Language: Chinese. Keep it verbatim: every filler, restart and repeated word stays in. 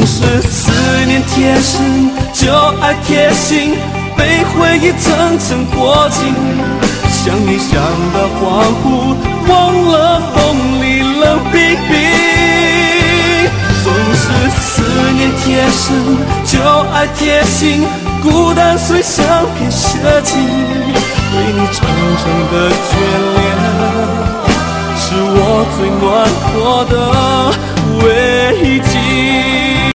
是思念贴身，就爱贴心，被回忆层层裹紧。想你想到恍惚，忘了风里冷冰冰。总是思念贴身，就爱贴心，孤单虽相片写尽。对你长长的眷恋，是我最暖和的